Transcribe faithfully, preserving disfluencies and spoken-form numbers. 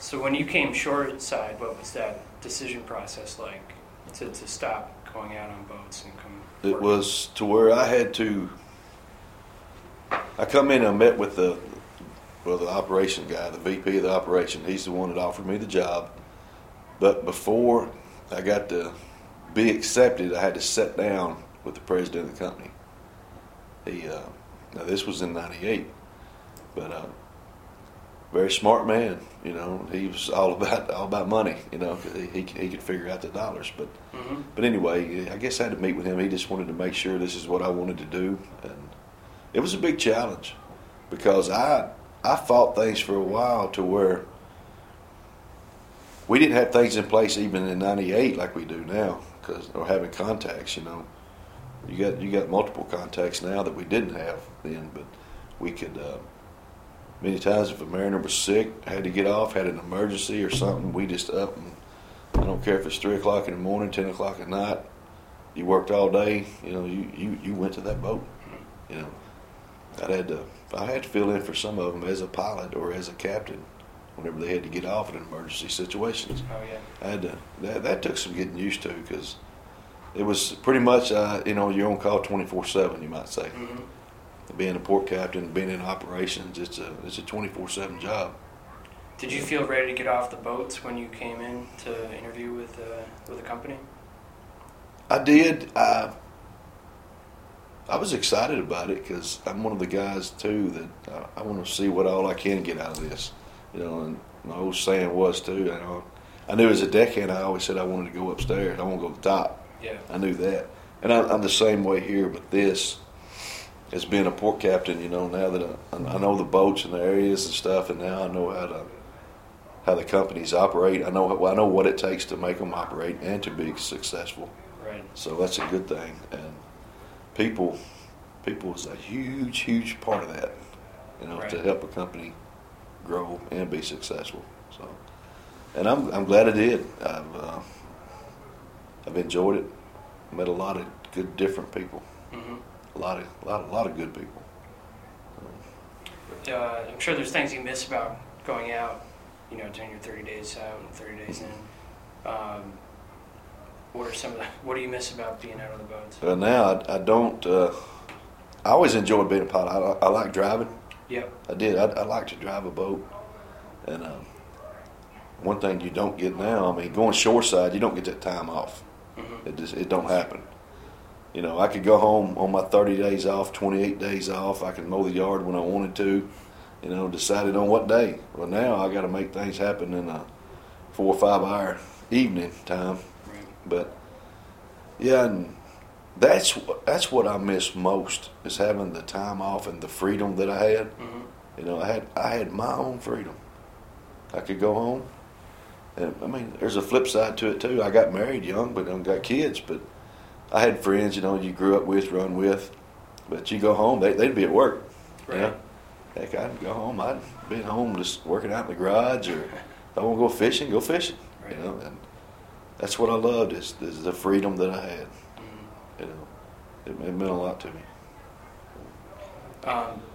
So when you came shoreside, what was that decision process like to, to stop going out on boats and come It working? was to where I had to. I come in and I met with the well the operation guy, the V P of the operation. He's the one that offered me the job. But before I got to be accepted, I had to sit down with the president of the company. He uh, now this was in ninety-eight, but uh, very smart man. You know, he was all about all about money. You know, 'cause he, he he could figure out the dollars. But Mm-hmm. but anyway, I guess I had to meet with him. He just wanted to make sure this is what I wanted to do, and it was a big challenge because I I fought things for a while to where we didn't have things in place even in ninety-eight like we do now, because or having contacts. You know, you got you got multiple contacts now that we didn't have then, but we could. Uh, many times, if a mariner was sick, had to get off, had an emergency or something, we just up and I don't care if it's three o'clock in the morning, ten o'clock at night. You worked all day. You know, you, you, you went to that boat. You know, I had to I had to fill in for some of them as a pilot or as a captain whenever they had to get off in emergency situations. Oh yeah. I had to that, that took some getting used to because it was pretty much uh, you know you're on call twenty-four seven, you might say. Mm-hmm. Being a port captain, being in operations, it's a it's a twenty-four seven job. Did you feel ready to get off the boats when you came in to interview with uh, with the company? I did. I I was excited about it because I'm one of the guys too that uh, I want to see what all I can get out of this. You know, and my old saying was too. You know, I knew as a deckhand I always said I wanted to go upstairs. I want to go to the top. Yeah. I knew that, and I, I'm the same way here. But this, as being a port captain, you know, now that I, I know the boats and the areas and stuff, and now I know how to how the companies operate. I know I know what it takes to make them operate and to be successful. Right. So that's a good thing, and people people is a huge, huge part of that. You know, Right. to help a company grow and be successful. So, and I'm I'm glad I did. I've uh, I've enjoyed it. Met a lot of good, different people. Mm-hmm. A lot of a lot, a lot of good people. Uh, I'm sure there's things you miss about going out, you know, during your thirty days out and thirty days in. Um, what are some of the, what do you miss about being out on the boats? Uh, now I, I don't. Uh, I always enjoyed being a pilot. I, I like driving. Yep. I did. I, I like to drive a boat, and um, one thing you don't get now. I mean, going shoreside, you don't get that time off. Mm-hmm. It just it don't happen. You know, I could go home on my thirty days off, twenty-eight days off. I could mow the yard when I wanted to. You know, decided on what day. Well, now I got to make things happen in a four or five hour evening time. Right. But yeah, and that's what that's what I miss most is having the time off and the freedom that I had. Mm-hmm. You know, I had I had my own freedom. I could go home, and I mean, there's a flip side to it too. I got married young, but I got kids. But I had friends, you know, you grew up with, run with. But you go home, they they'd be at work. Right. You know? Heck, I'd go home. I'd be at home just working out in the garage, or if I want to go fishing, go fishing. Right. You know, and that's what I loved is, is the freedom that I had. Mm-hmm. You know, it, it meant a lot to me. Um,